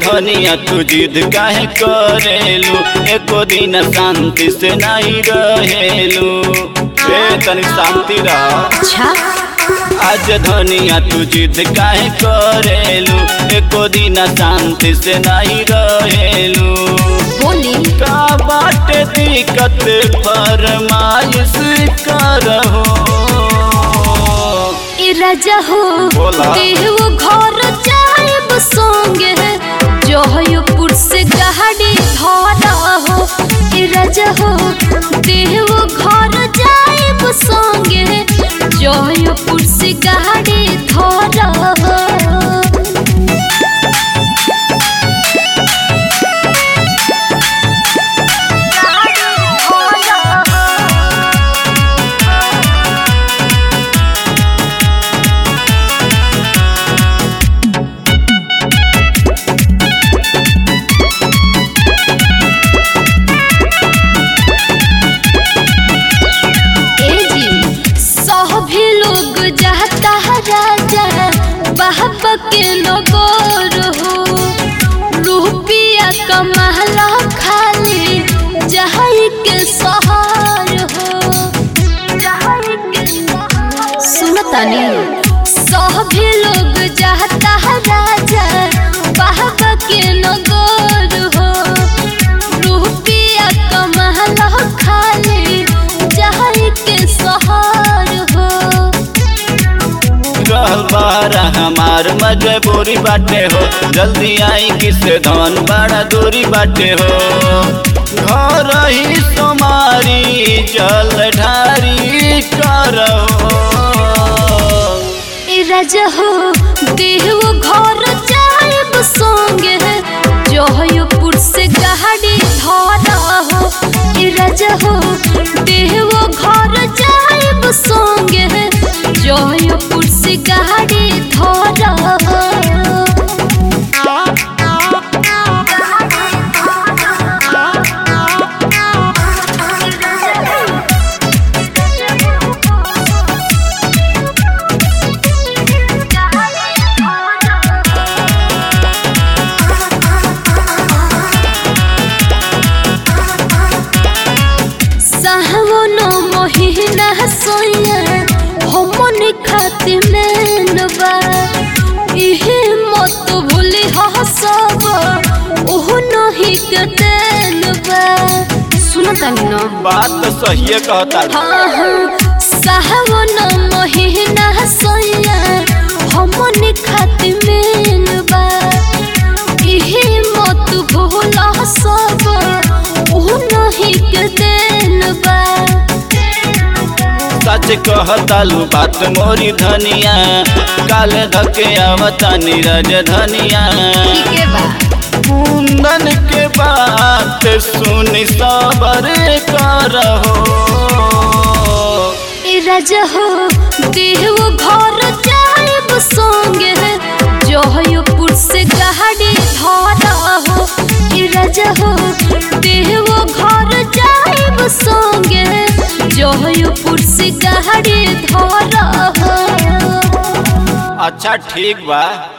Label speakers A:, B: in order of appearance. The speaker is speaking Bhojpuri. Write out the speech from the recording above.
A: धनिया तू जिद काहे करेलू, एको दिन शांति से नहीं रहेलू। तनी शांति रह।
B: अच्छा
A: आज धनिया तू जिद काहे करेलू, एको दिन शांति से नहीं रहेलू।
B: बोली
A: का बाटे दिक्कत फरमाइश करहो।
B: राजा हो देव घर जाइब संगे जयपुर से गाड़ी धरा हो। राजा हो देव घर जाइब संगे जयपुर से गाड़ी धरा हो। बाबा के नगर हो रुपया कमाला खाली जहाई के सहार हो। सुनतानी सभी लोग जाता राजा बाबा के नगर हो रुपया कमाला खाली जहाई के सहार हो।
A: बारा हमार मजबूरी बाटे हो, जल्दी आई किसे धन बड़ा दूरी बाटे हो। घर ही तुम्हारी जल ढारी करो।
B: राजा हो देव घर जाइब संगे जयपुर से गाड़ी धरा हो। राजा हो देव घर जाइब संगे जयपुर से गाड़ी धरा हो। सावन महीना सोया हमन खातिर मेनबा इहे मत भूली हसब ओह नहीं के देनबा। सुनतानी न
A: बात सही कहता।
B: हाँ सावन महीना सोया हमन खातिर मेनबा इहे मत भूल हसब ओह नहीं के देनबा।
A: सच कहतालू बात मोरी धनिया, काले धके आवता नीरज धनिया। कुंदन के बात सुनी सबर करहो।
B: राजा हो देव घर जाइब संगे जयपुर से गाड़ी धरा हो। राजा हो देव घर जाइब संगे जयपुर से गाड़ी धरा हो।
A: अच्छा ठीक बा।